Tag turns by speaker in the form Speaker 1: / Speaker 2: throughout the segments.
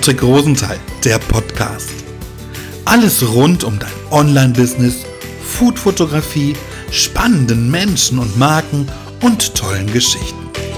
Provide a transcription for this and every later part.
Speaker 1: Patrick Rosenthal, der Podcast. Alles rund um dein Online-Business, Food-Fotografie, spannenden Menschen und Marken und tollen Geschichten.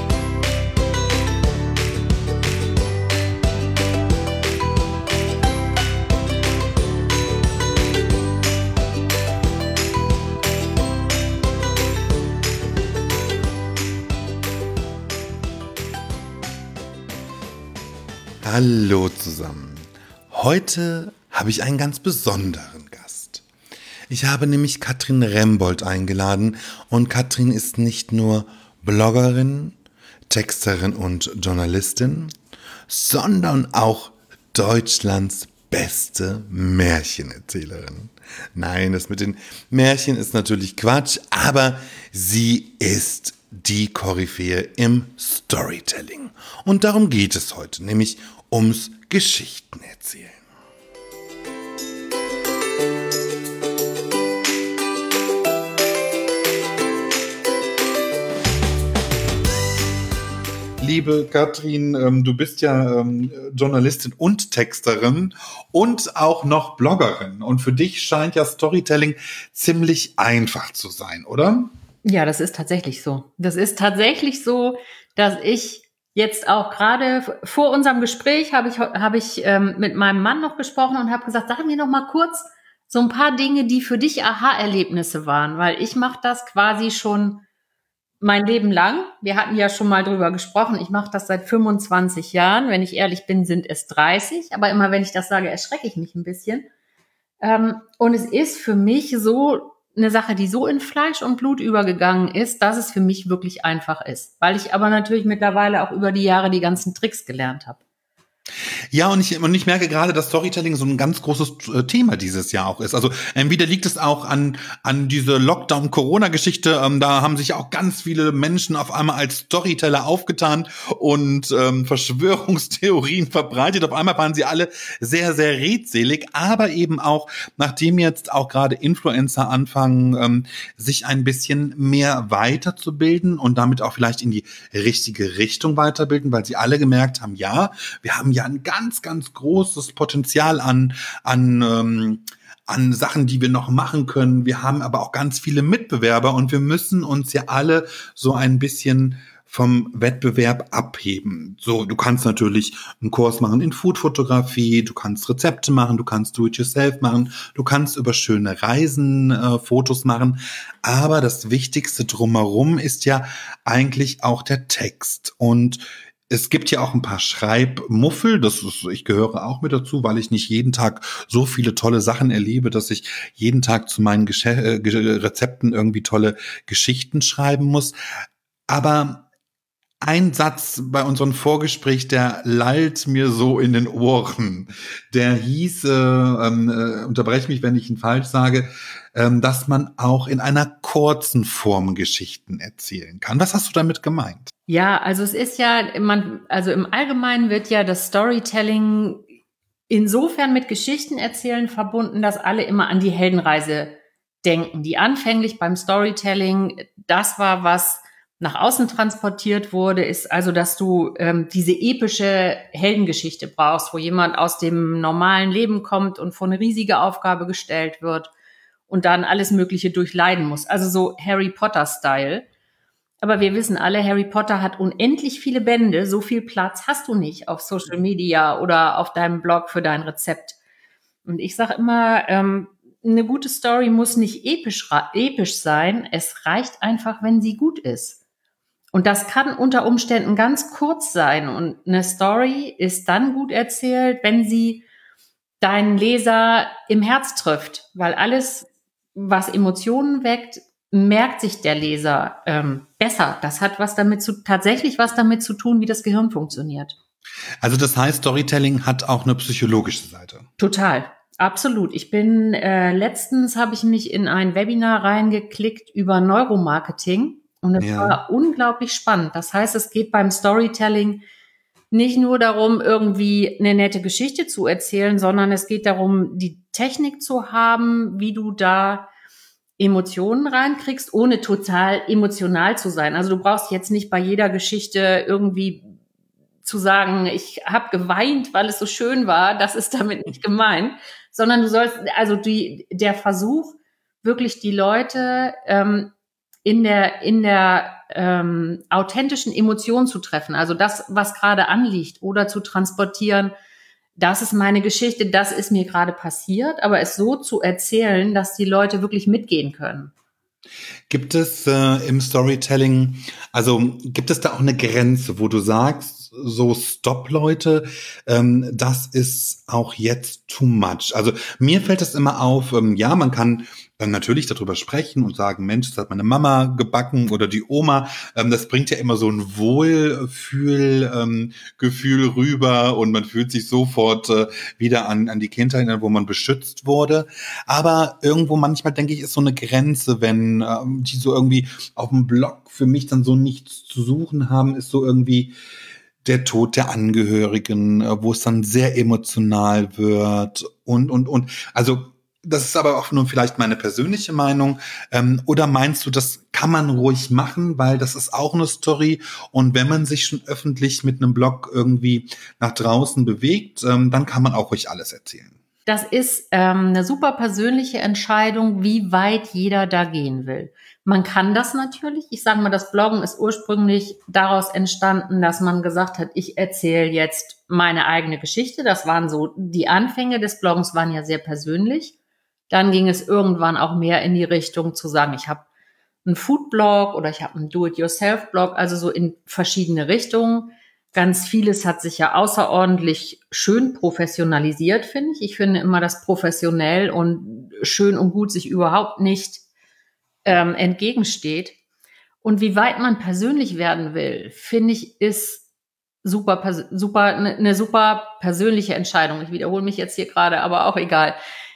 Speaker 1: Hallo zusammen. Heute habe ich einen ganz besonderen Gast. Ich habe nämlich Katrin Rembold eingeladen und Katrin ist nicht nur Bloggerin, Texterin und Journalistin, sondern auch Deutschlands beste Märchenerzählerin. Nein, das mit den Märchen ist natürlich Quatsch, aber sie ist die Koryphäe im Storytelling. Und darum geht es heute, nämlich ums Geschichtenerzählen. Liebe Katrin, du bist ja Journalistin und Texterin und auch noch Bloggerin. Und für dich scheint ja Storytelling ziemlich einfach zu sein, oder?
Speaker 2: Ja, das ist tatsächlich so. Das ist tatsächlich so, dass ich jetzt auch gerade vor unserem Gespräch habe ich mit meinem Mann noch gesprochen und habe gesagt, sag mir noch mal kurz so ein paar Dinge, die für dich Aha-Erlebnisse waren, weil ich mache das quasi schon mein Leben lang. Wir hatten ja schon mal drüber gesprochen. Ich mache das seit 25 Jahren. Wenn ich ehrlich bin, sind es 30. Aber immer wenn ich das sage, erschrecke ich mich ein bisschen. Und es ist für mich so eine Sache, die so in Fleisch und Blut übergegangen ist, dass es für mich wirklich einfach ist. Weil ich aber natürlich mittlerweile auch über die Jahre die ganzen Tricks gelernt habe.
Speaker 1: Ja, und ich merke gerade, dass Storytelling so ein ganz großes Thema dieses Jahr auch ist. Also entweder liegt es auch an diese Lockdown-Corona-Geschichte, da haben sich auch ganz viele Menschen auf einmal als Storyteller aufgetan und Verschwörungstheorien verbreitet. Auf einmal waren sie alle sehr, sehr redselig, aber eben auch, nachdem jetzt auch gerade Influencer anfangen, sich ein bisschen mehr weiterzubilden und damit auch vielleicht in die richtige Richtung weiterbilden, weil sie alle gemerkt haben, ja, wir haben ja ein ganz, ganz großes Potenzial an Sachen, die wir noch machen können. Wir haben aber auch ganz viele Mitbewerber und wir müssen uns ja alle so ein bisschen vom Wettbewerb abheben. So, du kannst natürlich einen Kurs machen in Food-Fotografie, du kannst Rezepte machen, du kannst Do-it-yourself machen, du kannst über schöne Reisen Fotos machen, aber das Wichtigste drumherum ist ja eigentlich auch der Text. Und es gibt ja auch ein paar Schreibmuffel, ich gehöre auch mit dazu, weil ich nicht jeden Tag so viele tolle Sachen erlebe, dass ich jeden Tag zu meinen Rezepten irgendwie tolle Geschichten schreiben muss. Aber ein Satz bei unserem Vorgespräch, der lallt mir so in den Ohren. Der hieß, unterbrech mich, wenn ich ihn falsch sage, dass man auch in einer kurzen Form Geschichten erzählen kann. Was hast du damit gemeint?
Speaker 2: Ja, also es ist ja, also im Allgemeinen wird ja das Storytelling insofern mit Geschichten erzählen verbunden, dass alle immer an die Heldenreise denken, die anfänglich beim Storytelling das war, was nach außen transportiert wurde, ist also, dass du diese epische Heldengeschichte brauchst, wo jemand aus dem normalen Leben kommt und vor eine riesige Aufgabe gestellt wird und dann alles Mögliche durchleiden muss. Also so Harry Potter-Style. Aber wir wissen alle, Harry Potter hat unendlich viele Bände. So viel Platz hast du nicht auf Social Media oder auf deinem Blog für dein Rezept. Und ich sage immer, eine gute Story muss nicht episch sein. Es reicht einfach, wenn sie gut ist. Und das kann unter Umständen ganz kurz sein. Und eine Story ist dann gut erzählt, wenn sie deinen Leser im Herz trifft. Weil alles, was Emotionen weckt, merkt sich der Leser besser. Das hat tatsächlich was damit zu tun, wie das Gehirn funktioniert.
Speaker 1: Also das heißt, Storytelling hat auch eine psychologische Seite.
Speaker 2: Total, absolut. Letztens habe ich mich in ein Webinar reingeklickt über Neuromarketing und es war unglaublich spannend. Das heißt, es geht beim Storytelling nicht nur darum, irgendwie eine nette Geschichte zu erzählen, sondern es geht darum, die Technik zu haben, wie du da Emotionen reinkriegst, ohne total emotional zu sein. Also du brauchst jetzt nicht bei jeder Geschichte irgendwie zu sagen, ich habe geweint, weil es so schön war, das ist damit nicht gemeint, sondern du sollst, also der Versuch, wirklich die Leute in der authentischen Emotion zu treffen, also das, was gerade anliegt, oder zu transportieren, das ist meine Geschichte, das ist mir gerade passiert, aber es so zu erzählen, dass die Leute wirklich mitgehen können.
Speaker 1: Gibt es im Storytelling, also gibt es da auch eine Grenze, wo du sagst, so Stopp, Leute, das ist auch jetzt too much. Also mir fällt es immer auf, ja, man kann natürlich darüber sprechen und sagen, Mensch, das hat meine Mama gebacken oder die Oma. Das bringt ja immer so ein Wohlfühlgefühl rüber und man fühlt sich sofort wieder an die Kindheit, wo man beschützt wurde. Aber irgendwo manchmal, denke ich, ist so eine Grenze, wenn die so irgendwie auf dem Blog für mich dann so nichts zu suchen haben, ist so irgendwie der Tod der Angehörigen, wo es dann sehr emotional wird und. Also das ist aber auch nur vielleicht meine persönliche Meinung. Oder meinst du, das kann man ruhig machen, weil das ist auch eine Story und wenn man sich schon öffentlich mit einem Blog irgendwie nach draußen bewegt, dann kann man auch ruhig alles erzählen.
Speaker 2: Das ist eine super persönliche Entscheidung, wie weit jeder da gehen will. Man kann das natürlich. Ich sage mal, das Bloggen ist ursprünglich daraus entstanden, dass man gesagt hat, ich erzähle jetzt meine eigene Geschichte. Das waren so, die Anfänge des Bloggens waren ja sehr persönlich. Dann ging es irgendwann auch mehr in die Richtung zu sagen, ich habe einen Food-Blog oder ich habe einen Do-it-yourself-Blog, also so in verschiedene Richtungen. Ganz vieles hat sich ja außerordentlich schön professionalisiert, finde ich. Ich finde immer, dass professionell und schön und gut sich überhaupt nicht entgegensteht. Und wie weit man persönlich werden will, finde ich, ist eine super persönliche Entscheidung. Ich wiederhole mich jetzt hier gerade, aber auch egal.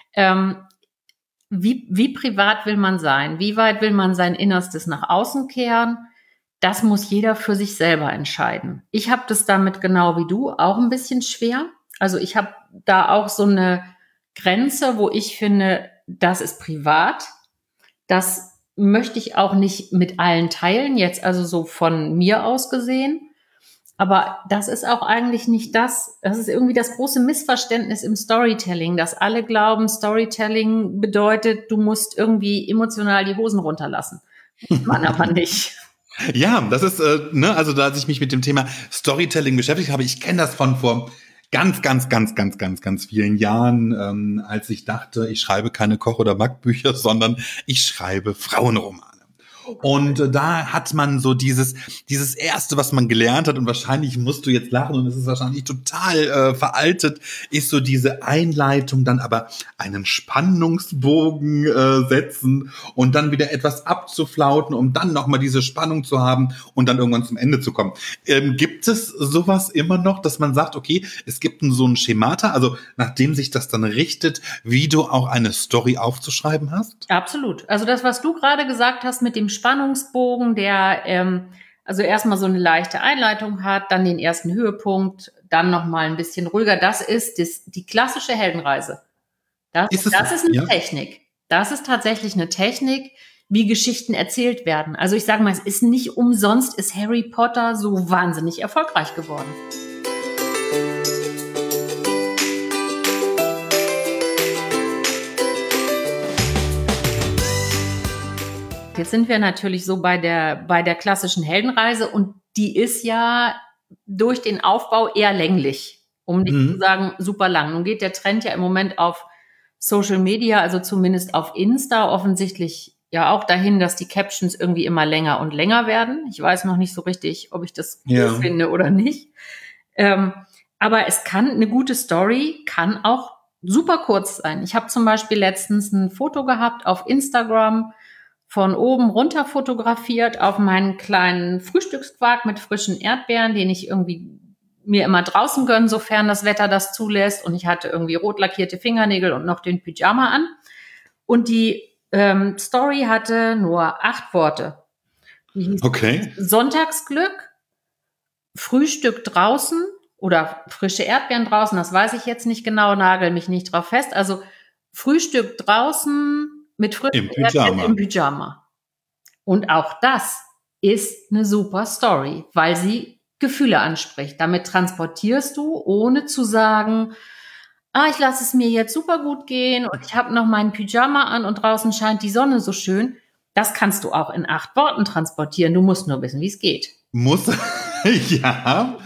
Speaker 2: Wie privat will man sein? Wie weit will man sein Innerstes nach außen kehren? Das muss jeder für sich selber entscheiden. Ich habe das damit genau wie du auch ein bisschen schwer. Also ich habe da auch so eine Grenze, wo ich finde, das ist privat. Das möchte ich auch nicht mit allen teilen, jetzt also so von mir aus gesehen. Aber das ist auch eigentlich nicht das. Das ist irgendwie das große Missverständnis im Storytelling, dass alle glauben, Storytelling bedeutet, du musst irgendwie emotional die Hosen runterlassen. Muss man aber nicht.
Speaker 1: Ja, das ist, also da als ich mich mit dem Thema Storytelling beschäftigt habe, ich kenne das von vor ganz vielen Jahren, als ich dachte, ich schreibe keine Koch- oder Backbücher, sondern ich schreibe Frauenromane. Und da hat man so dieses erste, was man gelernt hat, und wahrscheinlich musst du jetzt lachen und es ist wahrscheinlich total veraltet, ist so diese Einleitung, dann aber einen Spannungsbogen setzen und dann wieder etwas abzuflauten, um dann nochmal diese Spannung zu haben und dann irgendwann zum Ende zu kommen. Gibt es sowas immer noch, dass man sagt, okay, es gibt so ein Schemata, also nachdem sich das dann richtet, wie du auch eine Story aufzuschreiben hast?
Speaker 2: Absolut. Also das, was du gerade gesagt hast mit dem Spannungsbogen, der also erstmal so eine leichte Einleitung hat, dann den ersten Höhepunkt, dann nochmal ein bisschen ruhiger. Das ist die klassische Heldenreise. Das ist eine Technik. Das ist tatsächlich eine Technik, wie Geschichten erzählt werden. Also ich sage mal, es ist nicht umsonst, ist Harry Potter so wahnsinnig erfolgreich geworden. Jetzt sind wir natürlich so bei der klassischen Heldenreise und die ist ja durch den Aufbau eher länglich, um nicht zu sagen super lang. Nun geht der Trend ja im Moment auf Social Media, also zumindest auf Insta offensichtlich ja auch dahin, dass die Captions irgendwie immer länger und länger werden. Ich weiß noch nicht so richtig, ob ich das gut finde oder nicht. Aber eine gute Story kann auch super kurz sein. Ich habe zum Beispiel letztens ein Foto gehabt auf Instagram, von oben runter fotografiert auf meinen kleinen Frühstücksquark mit frischen Erdbeeren, den ich irgendwie mir immer draußen gönne, sofern das Wetter das zulässt. Und ich hatte irgendwie rot lackierte Fingernägel und noch den Pyjama an. Und die Story hatte nur 8 Worte.
Speaker 1: Okay.
Speaker 2: Sonntagsglück, Frühstück draußen oder frische Erdbeeren draußen, das weiß ich jetzt nicht genau, nagel mich nicht drauf fest. Also Frühstück draußen, mit frischen Erdbeeren im Pyjama. Und auch das ist eine super Story, weil sie Gefühle anspricht. Damit transportierst du, ohne zu sagen, ich lasse es mir jetzt super gut gehen und ich habe noch meinen Pyjama an und draußen scheint die Sonne so schön. Das kannst du auch in 8 Worten transportieren. Du musst nur wissen, wie es geht.
Speaker 1: Muss, ja,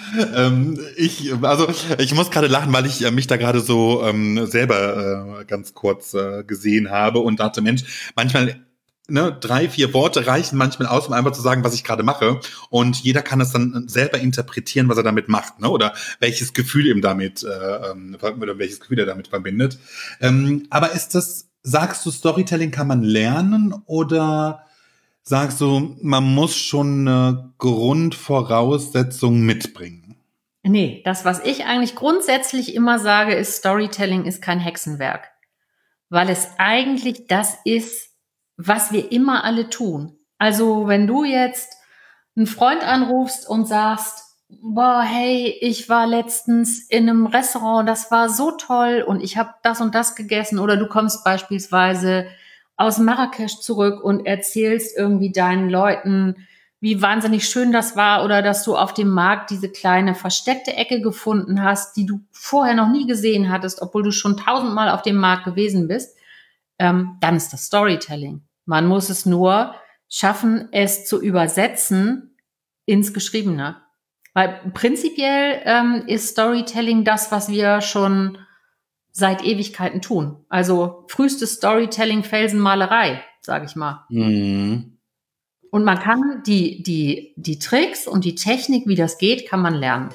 Speaker 1: ich muss gerade lachen, weil ich mich da gerade so selber ganz kurz gesehen habe und dachte, Mensch, manchmal 3, 4 Worte reichen manchmal aus, um einfach zu sagen, was ich gerade mache. Und jeder kann es dann selber interpretieren, was er damit macht, ne? Oder welches Gefühl ihm damit, oder welches Gefühl er damit verbindet. Aber sagst du, Storytelling kann man lernen oder sagst du, man muss schon eine Grundvoraussetzung mitbringen?
Speaker 2: Nee, das, was ich eigentlich grundsätzlich immer sage, ist, Storytelling ist kein Hexenwerk. Weil es eigentlich das ist, was wir immer alle tun. Also wenn du jetzt einen Freund anrufst und sagst, boah, hey, ich war letztens in einem Restaurant, das war so toll und ich habe das und das gegessen, oder du kommst beispielsweise aus Marrakesch zurück und erzählst irgendwie deinen Leuten, wie wahnsinnig schön das war, oder dass du auf dem Markt diese kleine versteckte Ecke gefunden hast, die du vorher noch nie gesehen hattest, obwohl du schon 1000-mal auf dem Markt gewesen bist, dann ist das Storytelling. Man muss es nur schaffen, es zu übersetzen ins Geschriebene. Weil prinzipiell ist Storytelling das, was wir schon seit Ewigkeiten tun. Also frühestes Storytelling, Felsenmalerei, sage ich mal.
Speaker 1: Mhm.
Speaker 2: Und man kann die Tricks und die Technik, wie das geht, kann man lernen.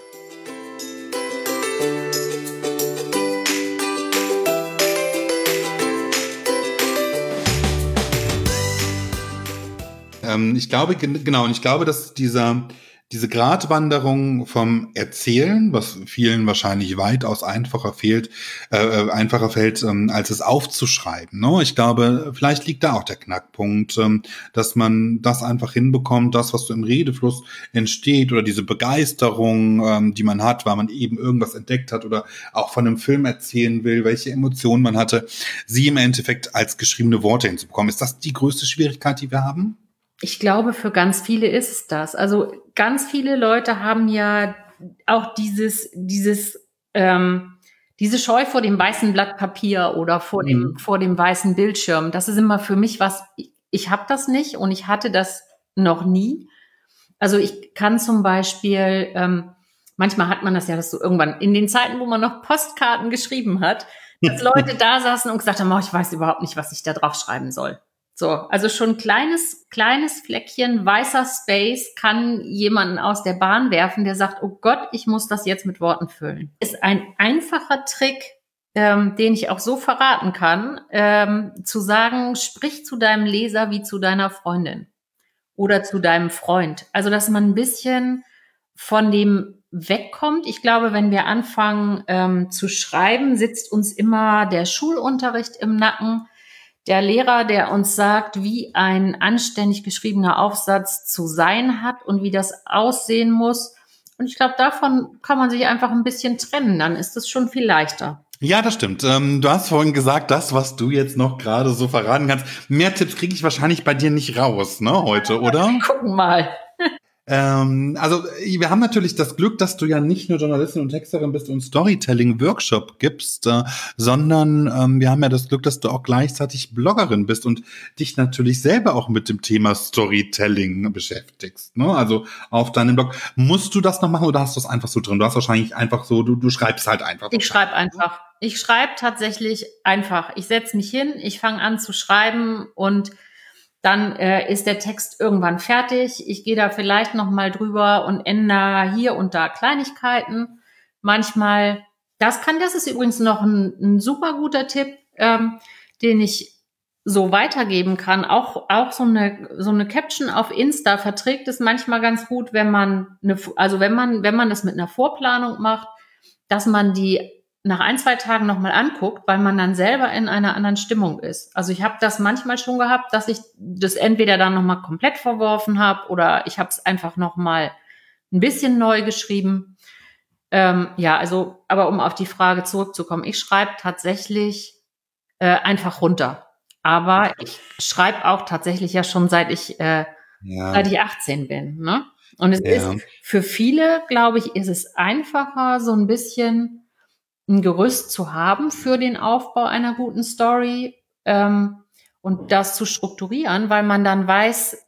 Speaker 1: Ich glaube, genau, und ich glaube, dass diese Gratwanderung vom Erzählen, was vielen wahrscheinlich weitaus einfacher fällt, als es aufzuschreiben. Ne? Ich glaube, vielleicht liegt da auch der Knackpunkt, dass man das einfach hinbekommt, das, was so im Redefluss entsteht, oder diese Begeisterung, die man hat, weil man eben irgendwas entdeckt hat oder auch von einem Film erzählen will, welche Emotionen man hatte, sie im Endeffekt als geschriebene Worte hinzubekommen. Ist das die größte Schwierigkeit, die wir haben?
Speaker 2: Ich glaube, für ganz viele ist es das. Also ganz viele Leute haben ja auch diese Scheu vor dem weißen Blatt Papier oder vor dem weißen Bildschirm. Das ist immer für mich was, ich habe das nicht und ich hatte das noch nie. Also ich kann zum Beispiel, manchmal hat man das ja, dass so irgendwann in den Zeiten, wo man noch Postkarten geschrieben hat, dass Leute da saßen und gesagt haben, ich weiß überhaupt nicht, was ich da drauf schreiben soll. So, also schon kleines Fleckchen, weißer Space kann jemanden aus der Bahn werfen, der sagt, oh Gott, ich muss das jetzt mit Worten füllen. Ist ein einfacher Trick, den ich auch so verraten kann, zu sagen, sprich zu deinem Leser wie zu deiner Freundin oder zu deinem Freund. Also, dass man ein bisschen von dem wegkommt. Ich glaube, wenn wir anfangen zu schreiben, sitzt uns immer der Schulunterricht im Nacken. Der Lehrer, der uns sagt, wie ein anständig geschriebener Aufsatz zu sein hat und wie das aussehen muss. Und ich glaube, davon kann man sich einfach ein bisschen trennen. Dann ist es schon viel leichter.
Speaker 1: Ja, das stimmt. Du hast vorhin gesagt, das, was du jetzt noch gerade so verraten kannst. Mehr Tipps kriege ich wahrscheinlich bei dir nicht raus, ne, heute, oder?
Speaker 2: Wir gucken mal.
Speaker 1: Also wir haben natürlich das Glück, dass du ja nicht nur Journalistin und Texterin bist und Storytelling-Workshop gibst, sondern wir haben ja das Glück, dass du auch gleichzeitig Bloggerin bist und dich natürlich selber auch mit dem Thema Storytelling beschäftigst. Ne? Also auf deinem Blog. Musst du das noch machen oder hast du es einfach so drin? Du hast wahrscheinlich einfach so, du schreibst halt einfach.
Speaker 2: Ich schreibe einfach. Ich schreibe tatsächlich einfach. Ich setze mich hin, ich fange an zu schreiben und dann ist der Text irgendwann fertig. Ich gehe da vielleicht noch mal drüber und ändere hier und da Kleinigkeiten. Manchmal, das ist übrigens noch ein super guter Tipp, den ich so weitergeben kann. Auch so eine Caption auf Insta verträgt es manchmal ganz gut, wenn man wenn man das mit einer Vorplanung macht, dass man die nach 1, 2 Tagen nochmal anguckt, weil man dann selber in einer anderen Stimmung ist. Also ich habe das manchmal schon gehabt, dass ich das entweder dann nochmal komplett verworfen habe oder ich habe es einfach nochmal ein bisschen neu geschrieben. Aber um auf die Frage zurückzukommen, ich schreibe tatsächlich einfach runter. Aber ich schreibe auch tatsächlich ja schon seit ich 18 bin, ne? Und es ist
Speaker 1: Ja.
Speaker 2: für viele, glaube ich, ist es einfacher, so ein bisschen ein Gerüst zu haben für den Aufbau einer guten Story, und das zu strukturieren, weil man dann weiß,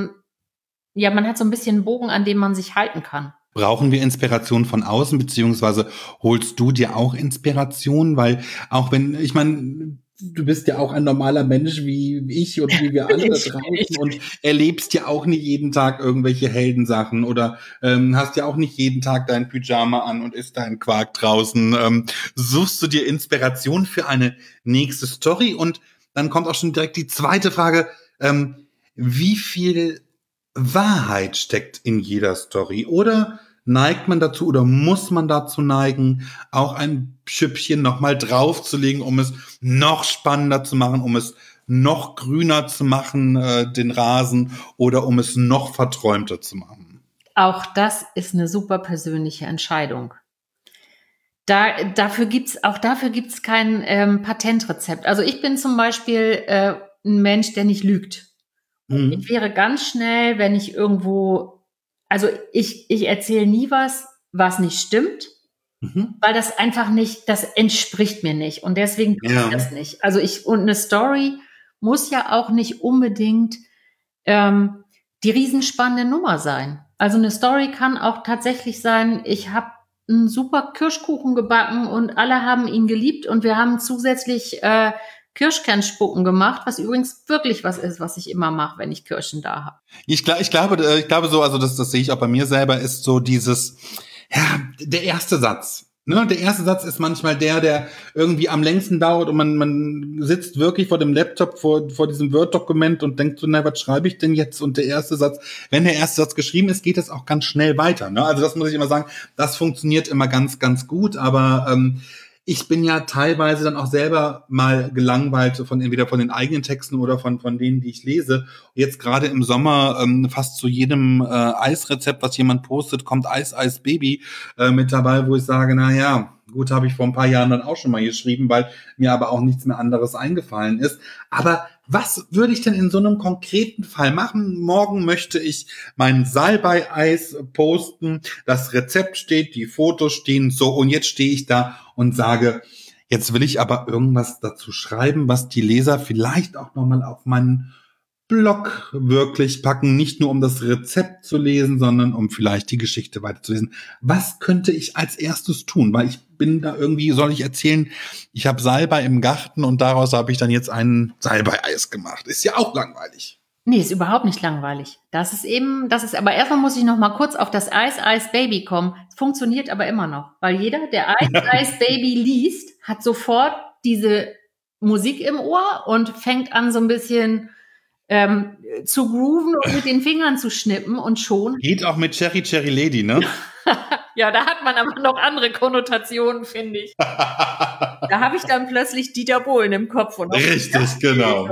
Speaker 2: ja, man hat so ein bisschen einen Bogen, an dem man sich halten kann.
Speaker 1: Brauchen wir Inspiration von außen, beziehungsweise holst du dir auch Inspiration? Weil auch wenn, ich meine, du bist ja auch ein normaler Mensch wie ich und wie wir alle da draußen und erlebst ja auch nicht jeden Tag irgendwelche Heldensachen oder hast ja auch nicht jeden Tag dein Pyjama an und isst deinen Quark draußen. Suchst du dir Inspiration für eine nächste Story? Und dann kommt auch schon direkt die zweite Frage. Wie viel Wahrheit steckt in jeder Story? Oder neigt man dazu oder muss man dazu neigen, auch ein Schüppchen nochmal draufzulegen, um es noch spannender zu machen, um es noch grüner zu machen, den Rasen, oder um es noch verträumter zu machen?
Speaker 2: Auch das ist eine super persönliche Entscheidung. Dafür gibt's kein Patentrezept. Also ich bin zum Beispiel ein Mensch, der nicht lügt. Ich wäre ganz schnell, wenn ich irgendwo, also ich erzähle nie was nicht stimmt, weil das einfach nicht, das entspricht mir nicht. Und deswegen tue ich das nicht. Also und eine Story muss ja auch nicht unbedingt die riesenspannende Nummer sein. Also eine Story kann auch tatsächlich sein, ich habe einen super Kirschkuchen gebacken und alle haben ihn geliebt und wir haben zusätzlich Kirschkernspucken gemacht, was übrigens wirklich was ist, was ich immer mache, wenn ich Kirschen da habe.
Speaker 1: Ich glaube so, also das sehe ich auch bei mir selber, ist so dieses, ja, der erste Satz. Ne, der erste Satz ist manchmal der irgendwie am längsten dauert und man sitzt wirklich vor dem Laptop, vor diesem Word-Dokument und denkt so, na, was schreibe ich denn jetzt? Und der erste Satz, wenn der erste Satz geschrieben ist, geht es auch ganz schnell weiter. Ne? Also das muss ich immer sagen, das funktioniert immer ganz, ganz gut, aber ich bin ja teilweise dann auch selber mal gelangweilt entweder von den eigenen Texten oder von denen, die ich lese. Jetzt gerade im Sommer fast zu jedem Eisrezept, was jemand postet, kommt Eis, Eis, Baby mit dabei, wo ich sage, na ja, gut, habe ich vor ein paar Jahren dann auch schon mal geschrieben, weil mir aber auch nichts mehr anderes eingefallen ist. Aber was würde ich denn in so einem konkreten Fall machen? Morgen möchte ich mein Salbei-Eis posten, das Rezept steht, die Fotos stehen, so, und jetzt stehe ich da und sage, jetzt will ich aber irgendwas dazu schreiben, was die Leser vielleicht auch nochmal auf meinen Blog wirklich packen, nicht nur um das Rezept zu lesen, sondern um vielleicht die Geschichte weiterzulesen. Was könnte ich als erstes tun? Weil ich bin da irgendwie, soll ich erzählen, ich habe Salbei im Garten und daraus habe ich dann jetzt ein Salbei-Eis gemacht. Ist ja auch langweilig.
Speaker 2: Nee, ist überhaupt nicht langweilig. Aber erstmal muss ich noch mal kurz auf das Eis, Eis, Baby kommen. Es funktioniert aber immer noch, weil jeder, der Eis, Eis, Baby liest, hat sofort diese Musik im Ohr und fängt an so ein bisschen zu grooven und mit den Fingern zu schnippen und schon.
Speaker 1: Geht auch mit Cherry Cherry Lady, ne?
Speaker 2: Ja, da hat man aber noch andere Konnotationen, finde ich. Da habe ich dann plötzlich Dieter Bohlen im Kopf. Und
Speaker 1: richtig, genau.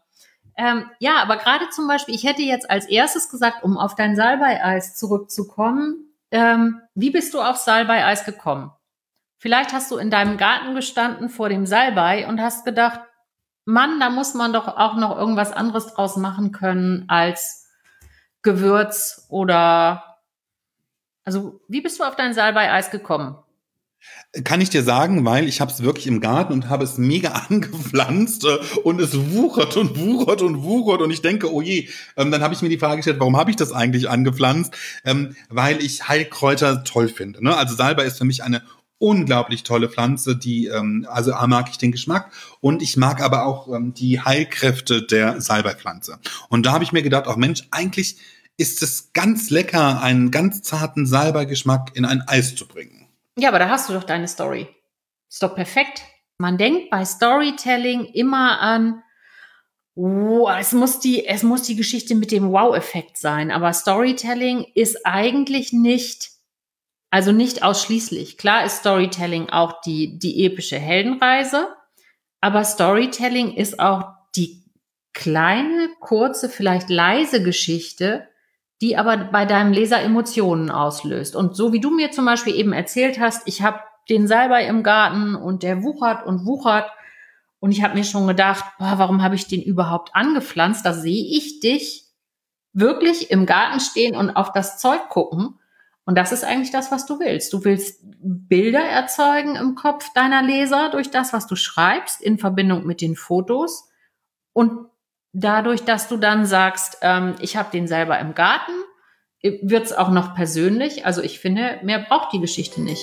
Speaker 2: Ja, aber gerade zum Beispiel, ich hätte jetzt als erstes gesagt, um auf dein Salbei-Eis zurückzukommen, wie bist du auf Salbei-Eis gekommen? Vielleicht hast du in deinem Garten gestanden vor dem Salbei und hast gedacht, Mann, da muss man doch auch noch irgendwas anderes draus machen können als Gewürz oder, also wie bist du auf dein Salbei-Eis gekommen?
Speaker 1: Kann ich dir sagen, weil ich habe es wirklich im Garten und habe es mega angepflanzt und es wuchert und wuchert und wuchert und ich denke, oh je, dann habe ich mir die Frage gestellt, warum habe ich das eigentlich angepflanzt? Weil ich Heilkräuter toll finde. Ne? Also Salbei ist für mich eine unglaublich tolle Pflanze, die, also A, mag ich den Geschmack und ich mag aber auch die Heilkräfte der Salbeipflanze. Und da habe ich mir gedacht, ach Mensch, eigentlich ist es ganz lecker, einen ganz zarten Salbeigeschmack in ein Eis zu bringen.
Speaker 2: Ja, aber da hast du doch deine Story. Ist doch perfekt. Man denkt bei Storytelling immer an, oh, es muss die Geschichte mit dem Wow-Effekt sein. Aber Storytelling ist eigentlich nicht ausschließlich. Klar ist Storytelling auch die epische Heldenreise, aber Storytelling ist auch die kleine, kurze, vielleicht leise Geschichte, die aber bei deinem Leser Emotionen auslöst. Und so wie du mir zum Beispiel eben erzählt hast, ich habe den Salbei im Garten und der wuchert und wuchert und ich habe mir schon gedacht, boah, warum habe ich den überhaupt angepflanzt? Da sehe ich dich wirklich im Garten stehen und auf das Zeug gucken. Und das ist eigentlich das, was du willst. Du willst Bilder erzeugen im Kopf deiner Leser durch das, was du schreibst, in Verbindung mit den Fotos. Und dadurch, dass du dann sagst, ich habe den selber im Garten, wird's auch noch persönlich. Also ich finde, mehr braucht die Geschichte nicht.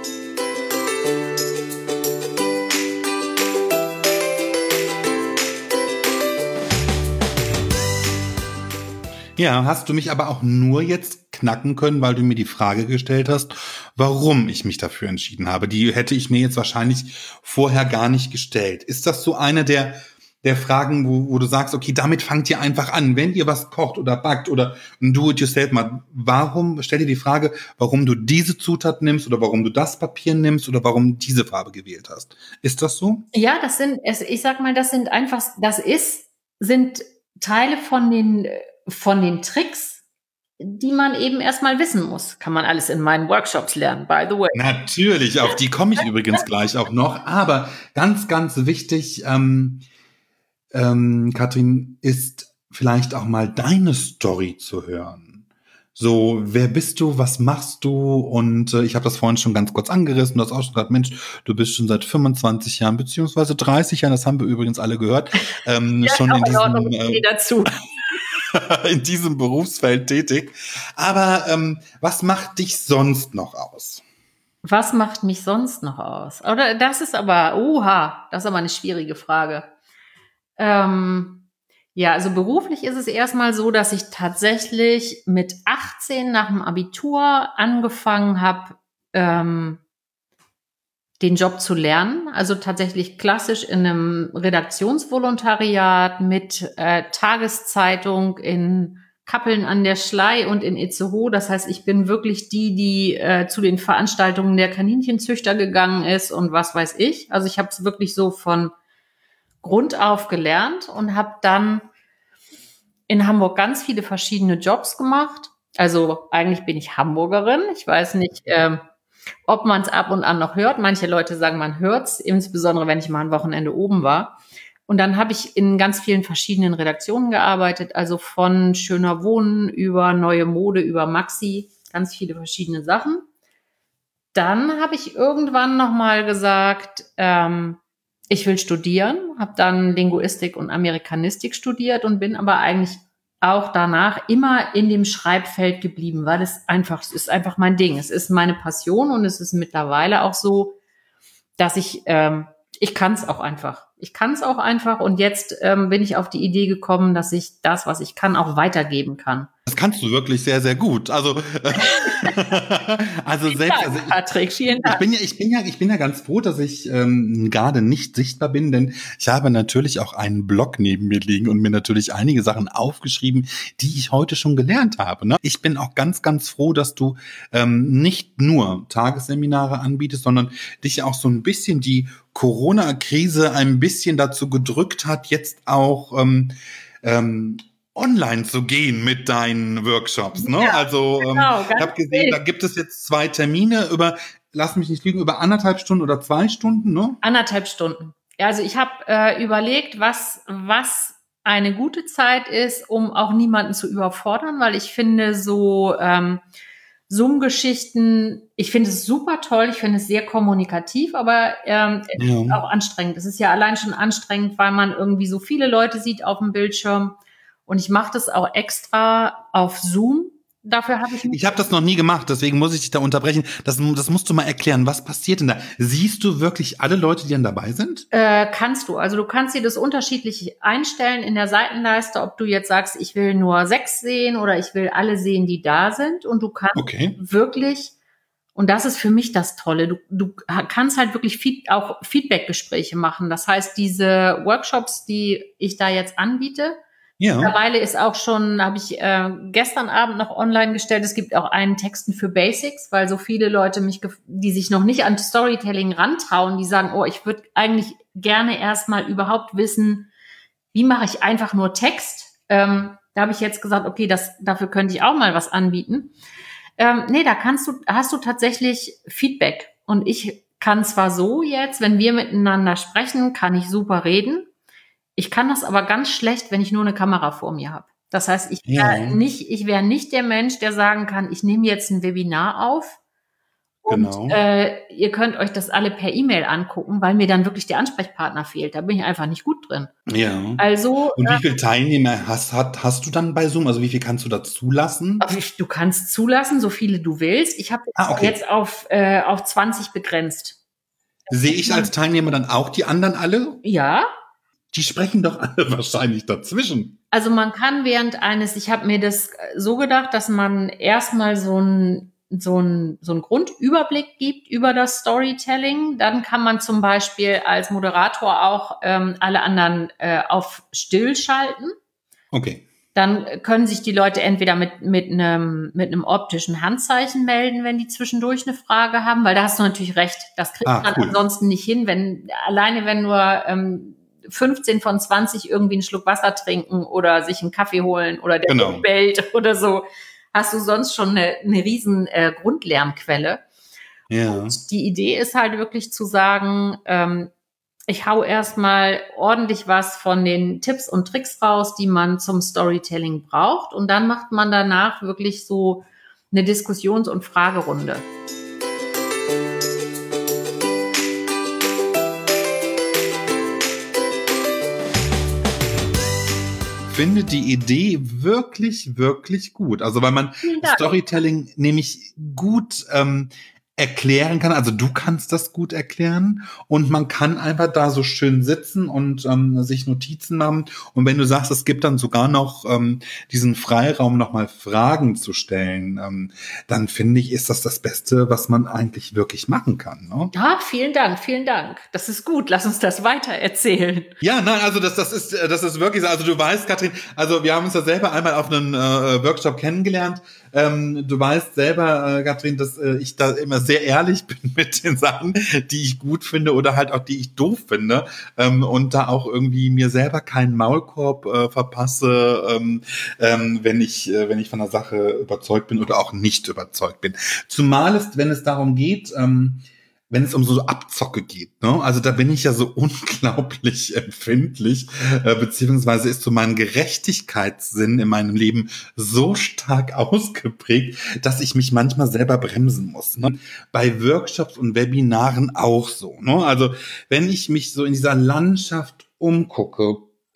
Speaker 1: Ja, hast du mich aber auch nur jetzt knacken können, weil du mir die Frage gestellt hast, warum ich mich dafür entschieden habe. Die hätte ich mir jetzt wahrscheinlich vorher gar nicht gestellt. Ist das so eine der Fragen, wo du sagst, okay, damit fangt ihr einfach an, wenn ihr was kocht oder backt oder ein Do-it-yourself mal, stell dir die Frage, warum du diese Zutat nimmst oder warum du das Papier nimmst oder warum diese Farbe gewählt hast. Ist das so?
Speaker 2: Ja, ich sag mal, sind Teile von den Tricks, die man eben erstmal wissen muss. Kann man alles in meinen Workshops lernen, by the way.
Speaker 1: Natürlich, auf die komme ich übrigens gleich auch noch. Aber ganz, ganz wichtig, Katrin, ist vielleicht auch mal deine Story zu hören. So, wer bist du, was machst du? Und ich habe das vorhin schon ganz kurz angerissen. Du hast auch schon gesagt, Mensch, du bist schon seit 25 Jahren, beziehungsweise 30 Jahren, das haben wir übrigens alle gehört,
Speaker 2: Ja,
Speaker 1: schon in
Speaker 2: diesem dazu.
Speaker 1: in diesem Berufsfeld tätig. Aber was macht dich sonst noch aus?
Speaker 2: Was macht mich sonst noch aus? Oder das ist aber eine schwierige Frage. Ja, also beruflich ist es erstmal so, dass ich tatsächlich mit 18 nach dem Abitur angefangen habe, den Job zu lernen. Also tatsächlich klassisch in einem Redaktionsvolontariat mit Tageszeitung in Kappeln an der Schlei und in Itzehoe. Das heißt, ich bin wirklich die zu den Veranstaltungen der Kaninchenzüchter gegangen ist und was weiß ich. Also ich habe es wirklich so von Grund auf gelernt und habe dann in Hamburg ganz viele verschiedene Jobs gemacht. Also eigentlich bin ich Hamburgerin. Ich weiß nicht, ob man es ab und an noch hört. Manche Leute sagen, man hört's, insbesondere wenn ich mal ein Wochenende oben war. Und dann habe ich in ganz vielen verschiedenen Redaktionen gearbeitet, also von Schöner Wohnen über Neue Mode, über Maxi, ganz viele verschiedene Sachen. Dann habe ich irgendwann nochmal gesagt, ich will studieren, habe dann Linguistik und Amerikanistik studiert und bin aber eigentlich auch danach immer in dem Schreibfeld geblieben, weil es ist einfach mein Ding. Es ist meine Passion und es ist mittlerweile auch so, dass ich kann es auch einfach. Ich kann es auch einfach und jetzt bin ich auf die Idee gekommen, dass ich das, was ich kann, auch weitergeben kann.
Speaker 1: Das kannst du wirklich sehr, sehr gut. Also
Speaker 2: Patrick, vielen Dank.
Speaker 1: Ich bin ja ganz froh, dass ich gerade nicht sichtbar bin, denn ich habe natürlich auch einen Blog neben mir liegen und mir natürlich einige Sachen aufgeschrieben, die ich heute schon gelernt habe. Ne? Ich bin auch ganz, ganz froh, dass du nicht nur Tagesseminare anbietest, sondern dich auch so ein bisschen die Corona-Krise ein bisschen dazu gedrückt hat, jetzt auch online zu gehen mit deinen Workshops, ne?
Speaker 2: Ja,
Speaker 1: also
Speaker 2: genau,
Speaker 1: ich habe gesehen, da gibt es jetzt 2 Termine lass mich nicht lügen, über 1,5 Stunden oder 2 Stunden, ne?
Speaker 2: 1,5 Stunden. Ja, also ich habe überlegt, was eine gute Zeit ist, um auch niemanden zu überfordern, weil ich finde so Zoom-Geschichten, ich finde es super toll, ich finde es sehr kommunikativ, aber es ist auch anstrengend. Es ist ja allein schon anstrengend, weil man irgendwie so viele Leute sieht auf dem Bildschirm. Und ich mache das auch extra auf Zoom. Dafür habe
Speaker 1: ich habe das noch nie gemacht, deswegen muss ich dich da unterbrechen. Das musst du mal erklären. Was passiert denn da? Siehst du wirklich alle Leute, die dann dabei sind?
Speaker 2: Kannst du. Also du kannst dir das unterschiedlich einstellen in der Seitenleiste, ob du jetzt sagst, ich will nur 6 sehen oder ich will alle sehen, die da sind. Und du kannst wirklich, und das ist für mich das Tolle, du kannst halt wirklich auch Feedback-Gespräche machen. Das heißt, diese Workshops, die ich da jetzt anbiete, mittlerweile ist auch schon, habe ich gestern Abend noch online gestellt, es gibt auch einen Texten für Basics, weil so viele Leute die sich noch nicht an Storytelling rantrauen, die sagen, ich würde eigentlich gerne erstmal überhaupt wissen, wie mache ich einfach nur Text. Da habe ich jetzt gesagt, okay, dafür könnte ich auch mal was anbieten. Nee, da hast du tatsächlich Feedback. Und ich kann zwar so jetzt, wenn wir miteinander sprechen, kann ich super reden. Ich kann das aber ganz schlecht, wenn ich nur eine Kamera vor mir habe. Das heißt, ich
Speaker 1: Ja,
Speaker 2: wäre nicht der Mensch, der sagen kann, ich nehme jetzt ein Webinar auf und
Speaker 1: genau.
Speaker 2: ihr könnt euch das alle per E-Mail angucken, weil mir dann wirklich der Ansprechpartner fehlt. Da bin ich einfach nicht gut drin.
Speaker 1: Ja.
Speaker 2: Also,
Speaker 1: Und wie viele Teilnehmer hast du dann bei Zoom? Also wie viel kannst du da zulassen?
Speaker 2: du kannst zulassen, so viele du willst. Ich habe
Speaker 1: Ah, okay.
Speaker 2: jetzt auf 20 begrenzt.
Speaker 1: Sehe ich als Teilnehmer dann auch die anderen alle?
Speaker 2: Ja,
Speaker 1: Die sprechen doch alle wahrscheinlich dazwischen.
Speaker 2: also man kann ich habe mir das so gedacht, dass man erstmal so ein Grundüberblick gibt über das Storytelling. Dann kann man zum Beispiel als Moderator auch alle anderen auf Still schalten.
Speaker 1: Okay.
Speaker 2: Dann können sich die Leute entweder mit einem optischen Handzeichen melden, wenn die zwischendurch eine Frage haben, weil da hast du natürlich recht. Das kriegt man
Speaker 1: Cool.
Speaker 2: ansonsten nicht hin, wenn nur 15 von 20 irgendwie einen Schluck Wasser trinken oder sich einen Kaffee holen oder der
Speaker 1: Genau.
Speaker 2: bellt oder so, hast du sonst schon eine riesen Grundlärmquelle.
Speaker 1: Ja.
Speaker 2: Und die Idee ist halt wirklich zu sagen, ich hau erstmal ordentlich was von den Tipps und Tricks raus, die man zum Storytelling braucht. Und dann macht man danach wirklich so eine Diskussions- und Fragerunde.
Speaker 1: Finde die Idee wirklich, wirklich gut. Also weil man Storytelling nämlich gut erklären kann. Also du kannst das gut erklären und man kann einfach da so schön sitzen und sich Notizen machen. Und wenn du sagst, es gibt dann sogar noch diesen Freiraum, nochmal Fragen zu stellen, dann finde ich, ist das Beste, was man eigentlich wirklich machen kann. Ne?
Speaker 2: Ja, vielen Dank, vielen Dank. Das ist gut. Lass uns das weiter erzählen.
Speaker 1: Ja, nein, also das ist wirklich so. Also du weißt, Katrin, also wir haben uns ja selber einmal auf einem Workshop kennengelernt. Du weißt selber, Katrin, dass ich da immer sehr ehrlich bin mit den Sachen, die ich gut finde oder halt auch die ich doof finde, und da auch irgendwie mir selber keinen Maulkorb verpasse, wenn ich von der Sache überzeugt bin oder auch nicht überzeugt bin. Zumal wenn es darum geht, wenn es um so Abzocke geht, ne? Also da bin ich ja so unglaublich empfindlich, beziehungsweise ist so mein Gerechtigkeitssinn in meinem Leben so stark ausgeprägt, dass ich mich manchmal selber bremsen muss. Ne? Bei Workshops und Webinaren auch so. Ne? Also wenn ich mich so in dieser Landschaft umgucke,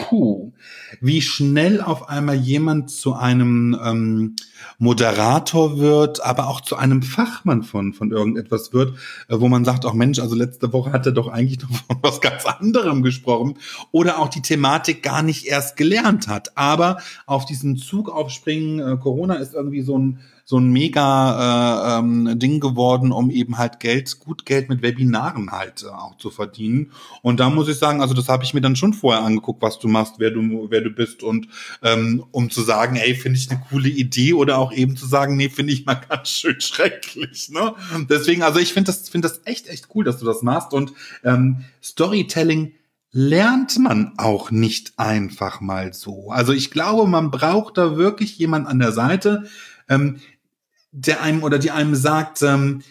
Speaker 1: wie schnell auf einmal jemand zu einem Moderator wird, aber auch zu einem Fachmann von irgendetwas wird, wo man sagt, auch Mensch, also letzte Woche hat er doch eigentlich noch von was ganz anderem gesprochen oder auch die Thematik gar nicht erst gelernt hat, aber auf diesen Zug aufspringen, Corona ist irgendwie so ein mega Ding geworden, um eben halt gut Geld mit Webinaren halt auch zu verdienen. Und da muss ich sagen, also das habe ich mir dann schon vorher angeguckt, was du machst, wer du bist und um zu sagen, ey, finde ich eine coole Idee oder auch eben zu sagen, nee, finde ich mal ganz schön schrecklich. Ne? Deswegen, also ich finde das echt cool, dass du das machst und Storytelling lernt man auch nicht einfach mal so. Also ich glaube, man braucht da wirklich jemand an der Seite, der einem oder die einem sagt,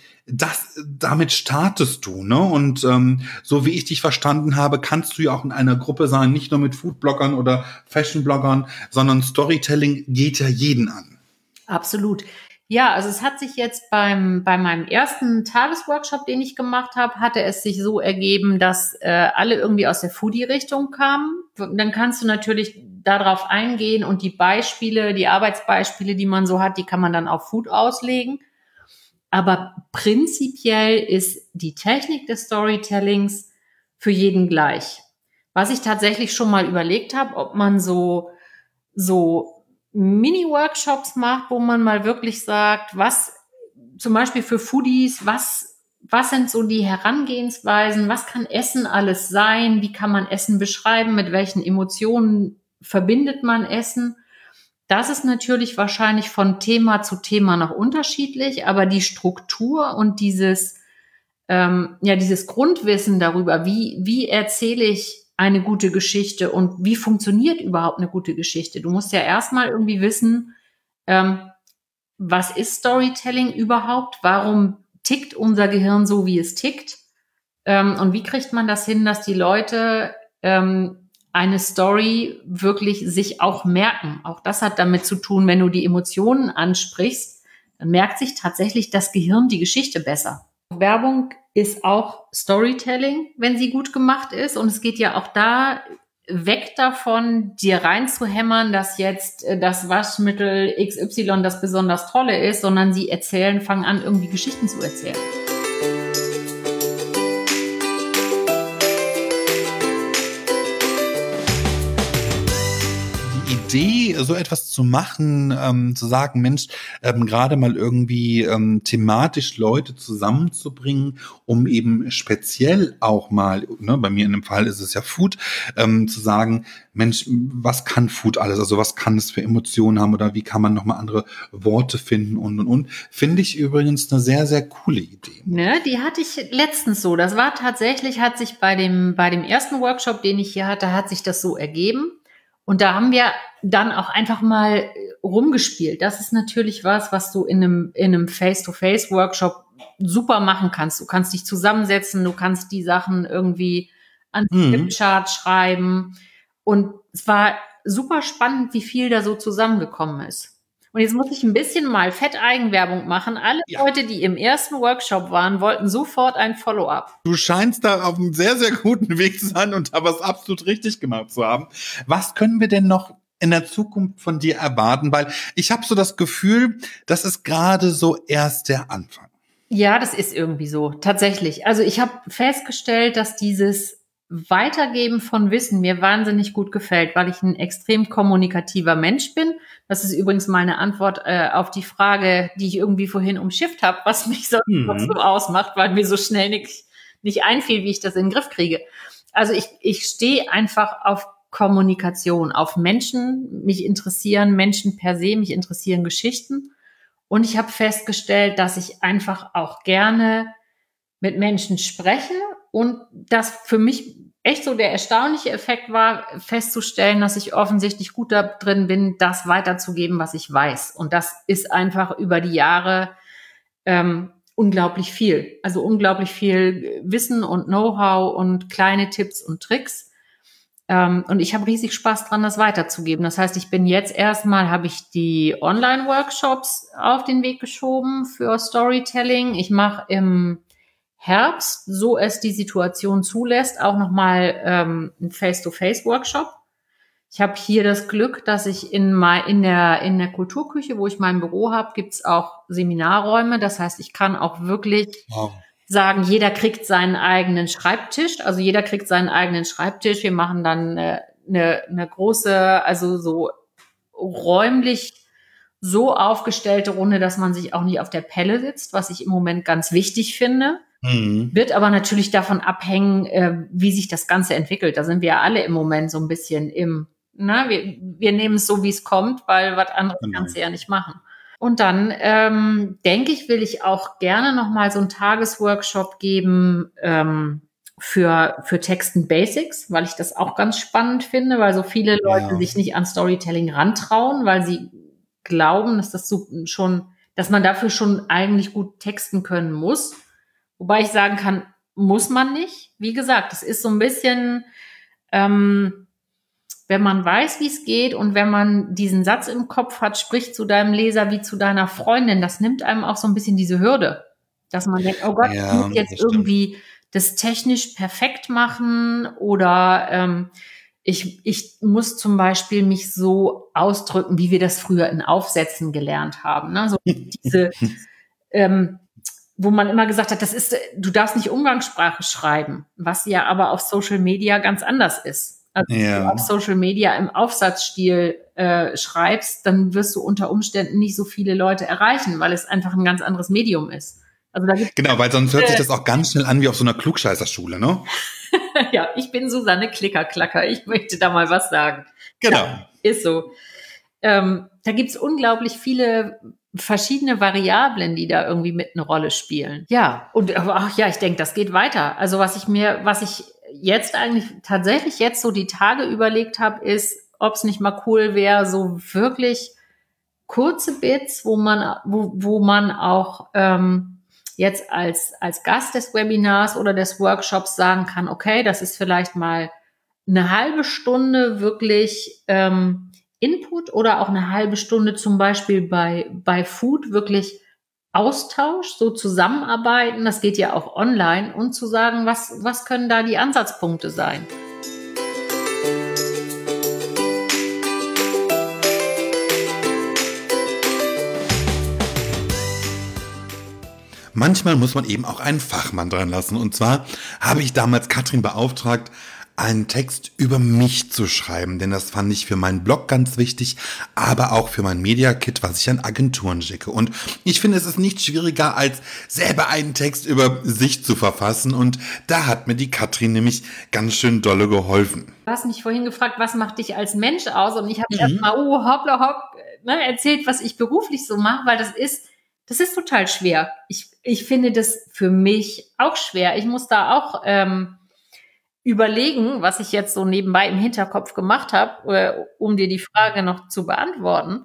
Speaker 1: damit startest du, ne? Und so wie ich dich verstanden habe, kannst du ja auch in einer Gruppe sein, nicht nur mit Foodbloggern oder Fashionbloggern, sondern Storytelling geht ja jeden an.
Speaker 2: Absolut. Ja, also es hat sich jetzt bei meinem ersten Tagesworkshop, den ich gemacht habe, hatte es sich so ergeben, dass alle irgendwie aus der Foodie-Richtung kamen. Dann kannst du natürlich darauf eingehen und die Arbeitsbeispiele, die man so hat, die kann man dann auf Food auslegen. Aber prinzipiell ist die Technik des Storytellings für jeden gleich. Was ich tatsächlich schon mal überlegt habe, ob man so Mini-Workshops macht, wo man mal wirklich sagt, was zum Beispiel für Foodies, was sind so die Herangehensweisen, was kann Essen alles sein, wie kann man Essen beschreiben, mit welchen Emotionen verbindet man Essen. Das ist natürlich wahrscheinlich von Thema zu Thema noch unterschiedlich, aber die Struktur und dieses Grundwissen darüber, wie erzähle ich eine gute Geschichte und wie funktioniert überhaupt eine gute Geschichte. Du musst ja erstmal irgendwie wissen, was ist Storytelling überhaupt? Warum tickt unser Gehirn so, wie es tickt? Und wie kriegt man das hin, dass die Leute eine Story wirklich sich auch merken. Auch das hat damit zu tun, wenn du die Emotionen ansprichst, dann merkt sich tatsächlich das Gehirn die Geschichte besser. Werbung ist auch Storytelling, wenn sie gut gemacht ist. Und es geht ja auch da weg davon, dir reinzuhämmern, dass jetzt das Waschmittel XY das besonders Tolle ist, sondern sie fangen an, irgendwie Geschichten zu erzählen.
Speaker 1: Idee, so etwas zu machen, zu sagen, Mensch, gerade mal irgendwie thematisch Leute zusammenzubringen, um eben speziell auch mal, ne, bei mir in dem Fall ist es ja Food, zu sagen, Mensch, was kann Food alles? Also was kann es für Emotionen haben oder wie kann man nochmal andere Worte finden und. Finde ich übrigens eine sehr, sehr coole Idee.
Speaker 2: Ne, die hatte ich letztens so. Das war tatsächlich, hat sich bei dem ersten Workshop, den ich hier hatte, hat sich das so ergeben. Und da haben wir dann auch einfach mal rumgespielt. Das ist natürlich was du in einem Face-to-Face-Workshop super machen kannst. Du kannst dich zusammensetzen, du kannst die Sachen irgendwie an den Flipchart schreiben. Und es war super spannend, wie viel da so zusammengekommen ist. Und jetzt muss ich ein bisschen mal Fetteigenwerbung machen. Alle Leute, die im ersten Workshop waren, wollten sofort ein Follow-up.
Speaker 1: Du scheinst da auf einem sehr, sehr guten Weg zu sein und da was absolut richtig gemacht zu haben. Was können wir denn noch in der Zukunft von dir erwarten? Weil ich habe so das Gefühl, das ist gerade so erst der Anfang.
Speaker 2: Ja, das ist irgendwie so, tatsächlich. Also ich habe festgestellt, dass dieses Weitergeben von Wissen mir wahnsinnig gut gefällt, weil ich ein extrem kommunikativer Mensch bin. Das ist übrigens meine Antwort auf die Frage, die ich irgendwie vorhin umschifft habe, was mich so ausmacht, weil mir so schnell nicht einfiel, wie ich das in den Griff kriege. Also ich stehe einfach auf Kommunikation, auf Menschen. Mich interessieren Menschen per se, mich interessieren Geschichten. Und ich habe festgestellt, dass ich einfach auch gerne mit Menschen spreche und das für mich echt so der erstaunliche Effekt war, festzustellen, dass ich offensichtlich gut da drin bin, das weiterzugeben, was ich weiß. Und das ist einfach über die Jahre unglaublich viel. Also unglaublich viel Wissen und Know-how und kleine Tipps und Tricks. Und ich habe riesig Spaß dran, das weiterzugeben. Das heißt, habe ich die Online-Workshops auf den Weg geschoben für Storytelling. Ich mache im Herbst, so es die Situation zulässt, auch nochmal einen Face-to-Face-Workshop. Ich habe hier das Glück, dass ich in der Kulturküche, wo ich mein Büro habe, gibt's auch Seminarräume. Das heißt, ich kann auch wirklich sagen, jeder kriegt seinen eigenen Schreibtisch. Also jeder kriegt seinen eigenen Schreibtisch. Wir machen dann eine große, also so räumlich so aufgestellte Runde, dass man sich auch nicht auf der Pelle sitzt, was ich im Moment ganz wichtig finde. Wird aber natürlich davon abhängen, wie sich das Ganze entwickelt. Da sind wir ja alle im Moment so ein bisschen wir nehmen es so, wie es kommt, weil was anderes kannst du ja nicht machen. Und dann, denke ich, will ich auch gerne nochmal so einen Tagesworkshop geben für Texten Basics, weil ich das auch ganz spannend finde, weil so viele Leute sich nicht an Storytelling rantrauen, weil sie glauben, dass man dafür schon eigentlich gut texten können muss. Wobei ich sagen kann, muss man nicht. Wie gesagt, es ist so ein bisschen, wenn man weiß, wie es geht und wenn man diesen Satz im Kopf hat, sprich zu deinem Leser wie zu deiner Freundin, das nimmt einem auch so ein bisschen diese Hürde, dass man denkt, oh Gott, ich muss jetzt irgendwie das technisch perfekt machen oder ich muss zum Beispiel mich so ausdrücken, wie wir das früher in Aufsätzen gelernt haben. Ne? So diese wo man immer gesagt hat, du darfst nicht Umgangssprache schreiben, was ja aber auf Social Media ganz anders ist. Also wenn du auf Social Media im Aufsatzstil schreibst, dann wirst du unter Umständen nicht so viele Leute erreichen, weil es einfach ein ganz anderes Medium ist. Also
Speaker 1: genau, weil sonst hört sich das auch ganz schnell an wie auf so einer Klugscheißerschule, ne?
Speaker 2: Ja, ich bin Susanne Klickerklacker. Ich möchte da mal was sagen.
Speaker 1: Genau.
Speaker 2: Ja, ist so. Da gibt's unglaublich viele verschiedene Variablen, die da irgendwie mit eine Rolle spielen. Ja, ich denke, das geht weiter. Also was ich jetzt eigentlich tatsächlich jetzt so die Tage überlegt habe, ist, ob es nicht mal cool wäre, so wirklich kurze Bits, wo man auch jetzt als Gast des Webinars oder des Workshops sagen kann, okay, das ist vielleicht mal eine halbe Stunde wirklich Input oder auch eine halbe Stunde zum Beispiel bei Food wirklich Austausch, so zusammenarbeiten, das geht ja auch online, und zu sagen, was können da die Ansatzpunkte sein?
Speaker 1: Manchmal muss man eben auch einen Fachmann dran lassen. Und zwar habe ich damals Katrin beauftragt, einen Text über mich zu schreiben, denn das fand ich für meinen Blog ganz wichtig, aber auch für mein Media-Kit, was ich an Agenturen schicke. Und ich finde, es ist nicht schwieriger, als selber einen Text über sich zu verfassen. Und da hat mir die Katrin nämlich ganz schön dolle geholfen.
Speaker 2: Du hast mich vorhin gefragt, was macht dich als Mensch aus? Und ich habe erstmal, hoppla hopp, erzählt, was ich beruflich so mache, weil das ist total schwer. Ich finde das für mich auch schwer. Ich muss da auch überlegen, was ich jetzt so nebenbei im Hinterkopf gemacht habe, um dir die Frage noch zu beantworten.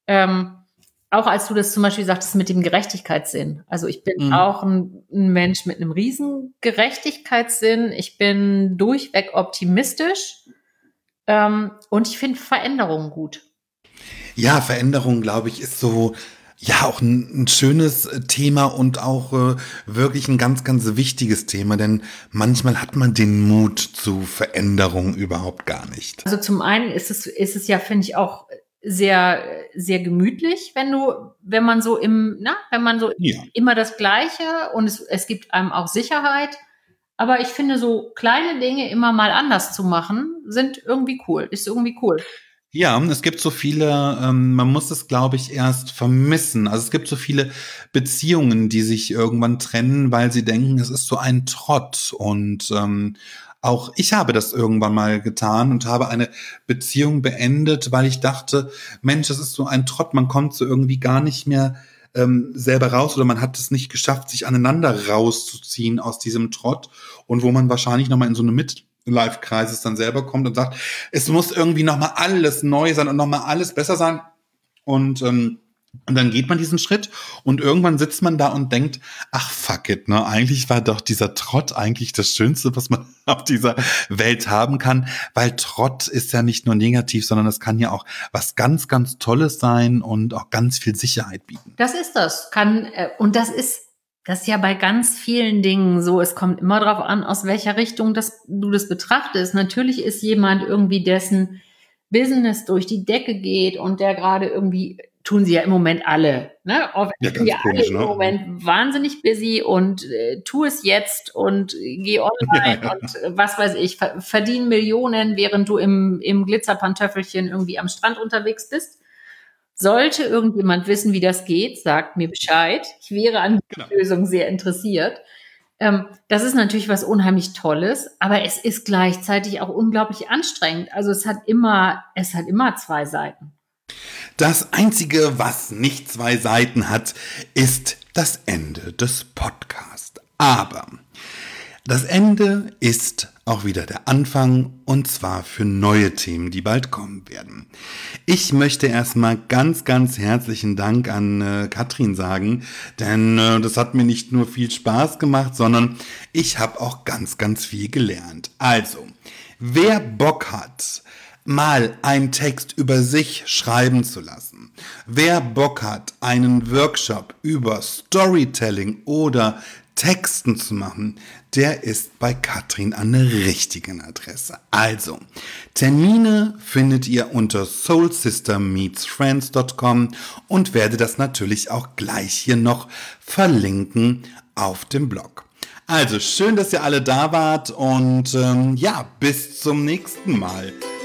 Speaker 2: Auch als du das zum Beispiel sagtest mit dem Gerechtigkeitssinn. Also ich bin auch ein Mensch mit einem riesen Gerechtigkeitssinn. Ich bin durchweg optimistisch und ich finde Veränderungen gut.
Speaker 1: Ja, Veränderung, glaube ich, ist so, ja, auch ein schönes Thema und auch wirklich ein ganz, ganz wichtiges Thema, denn manchmal hat man den Mut zu Veränderung überhaupt gar nicht.
Speaker 2: Also zum einen ist es ja, finde ich, auch sehr, sehr gemütlich, wenn man so immer das Gleiche, und es gibt einem auch Sicherheit. Aber ich finde, so kleine Dinge immer mal anders zu machen, ist irgendwie cool.
Speaker 1: Ja, es gibt so viele, man muss es, glaube ich, erst vermissen. Also es gibt so viele Beziehungen, die sich irgendwann trennen, weil sie denken, es ist so ein Trott. Und auch ich habe das irgendwann mal getan und habe eine Beziehung beendet, weil ich dachte, Mensch, das ist so ein Trott, man kommt so irgendwie gar nicht mehr selber raus, oder man hat es nicht geschafft, sich aneinander rauszuziehen aus diesem Trott, und wo man wahrscheinlich nochmal in so eine Midlife-Crisis dann selber kommt und sagt, es muss irgendwie nochmal alles neu sein und nochmal alles besser sein. Und dann geht man diesen Schritt und irgendwann sitzt man da und denkt, ach fuck it, ne? Eigentlich war doch dieser Trott eigentlich das Schönste, was man auf dieser Welt haben kann, weil Trott ist ja nicht nur negativ, sondern es kann ja auch was ganz, ganz Tolles sein und auch ganz viel Sicherheit bieten.
Speaker 2: Das ist das. Und das ist ja bei ganz vielen Dingen so. Es kommt immer darauf an, aus welcher Richtung du das betrachtest. Natürlich ist jemand irgendwie, dessen Business durch die Decke geht und der gerade irgendwie, tun sie ja im Moment alle, ne?
Speaker 1: Ja, ganz komisch,
Speaker 2: alle im Moment wahnsinnig busy und tu es jetzt und geh online und was weiß ich, verdienen Millionen, während du im Glitzerpantöffelchen irgendwie am Strand unterwegs bist. Sollte irgendjemand wissen, wie das geht, sagt mir Bescheid. Ich wäre an der Lösung sehr interessiert. Das ist natürlich was unheimlich Tolles, aber es ist gleichzeitig auch unglaublich anstrengend. Also es hat immer zwei Seiten.
Speaker 1: Das Einzige, was nicht zwei Seiten hat, ist das Ende des Podcasts. Aber das Ende ist auch wieder der Anfang, und zwar für neue Themen, die bald kommen werden. Ich möchte erstmal ganz, ganz herzlichen Dank an Katrin sagen, denn das hat mir nicht nur viel Spaß gemacht, sondern ich habe auch ganz, ganz viel gelernt. Also, wer Bock hat, mal einen Text über sich schreiben zu lassen, wer Bock hat, einen Workshop über Storytelling oder Texten zu machen, der ist bei Katrin an der richtigen Adresse. Also, Termine findet ihr unter soulsistermeetsfriends.com und werde das natürlich auch gleich hier noch verlinken auf dem Blog. Also, schön, dass ihr alle da wart und bis zum nächsten Mal.